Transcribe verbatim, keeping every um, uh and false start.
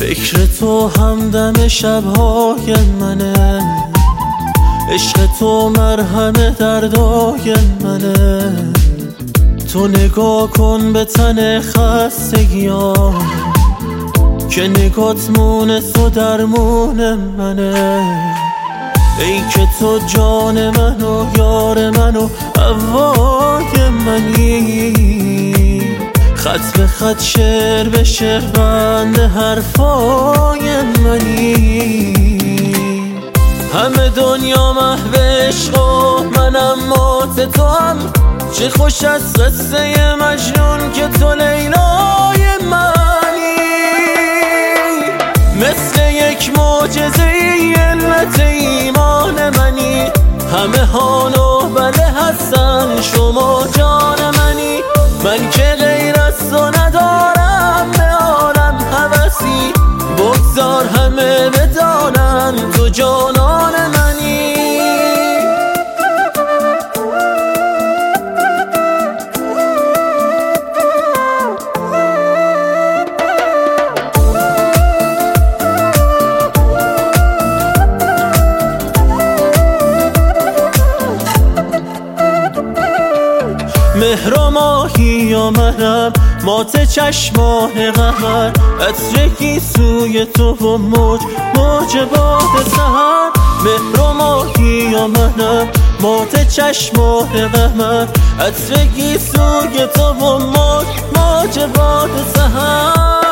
فکر تو همدم شبهای منه، عشق تو مرهم دردای منه. تو نگاه کن به تن خستگیام که نگات مونه تو درمون منه. ای که تو جان من و یار من و هوای منی، خط به خط شعر به شعر بند حرفای منی. همه دنیا محو عشق و منم مات تو هم، چه خوش از قصه مجنون که تو لیلای منی. مثل یک معجزه ای علت ایمان منی، همه هان و بله هستن شما جان منی. من که غیر از تو ندارم به عالم هوسی، بگذار همه بدانن تو جانان منی. مهر و ماهی یا منم، مات چشمان قمر، عطرکی سوی تو و موج موج باد سحر. مهر و ماهی یا منم، مات چشمان قمر، عطرکی سوی تو و موج موج باد سحر.